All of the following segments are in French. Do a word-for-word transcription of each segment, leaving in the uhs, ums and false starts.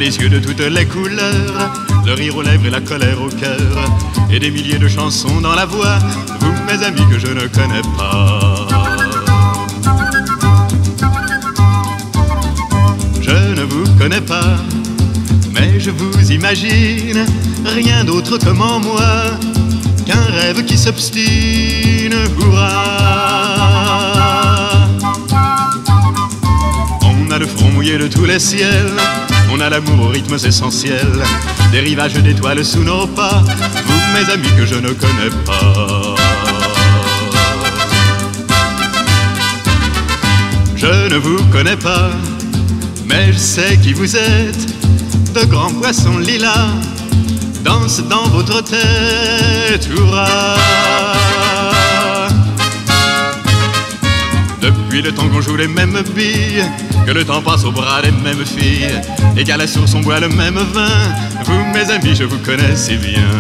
des yeux de toutes les couleurs, le rire aux lèvres et la colère au cœur, et des milliers de chansons dans la voix, vous mes amis que je ne connais pas. Je ne vous connais pas, mais je vous imagine, rien d'autre comme en moi, qu'un rêve qui s'obstine, hurrah. On a le front mouillé de tous les ciels, on a l'amour aux rythmes essentiels, des rivages d'étoiles sous nos pas, vous mes amis que je ne connais pas. Je ne vous connais pas, mais je sais qui vous êtes, de grands poissons lilas dansent dans votre tête, hurrah. Depuis le temps qu'on joue les mêmes billes, que le temps passe au bras des mêmes filles, et qu'à la source on boit le même vin, vous mes amis je vous connais si bien.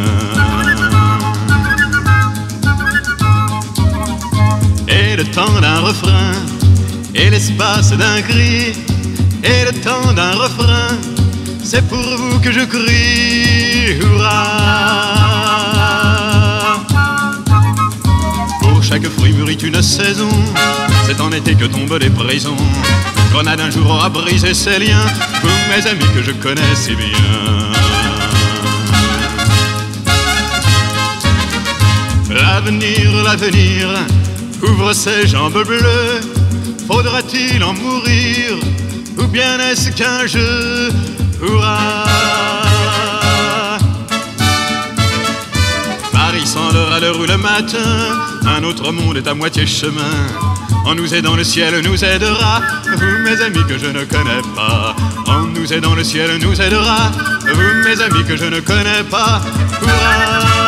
Et le temps d'un refrain, et l'espace d'un cri, et le temps d'un refrain, c'est pour vous que je crie, hurrah. Pour chaque fruit mûrit une saison, c'est en été que tombent les prisons. Grenade un jour aura brisé ses liens, vous mes amis que je connais si bien. L'avenir, l'avenir, ouvre ses jambes bleues, faudra-t-il en mourir, ou bien est-ce qu'un jeu, hurrah. Paris sans l'heure à l'heure où le matin, un autre monde est à moitié chemin. En nous aidant le ciel nous aidera, vous mes amis que je ne connais pas. En nous aidant le ciel nous aidera, vous mes amis que je ne connais pas, hurrah.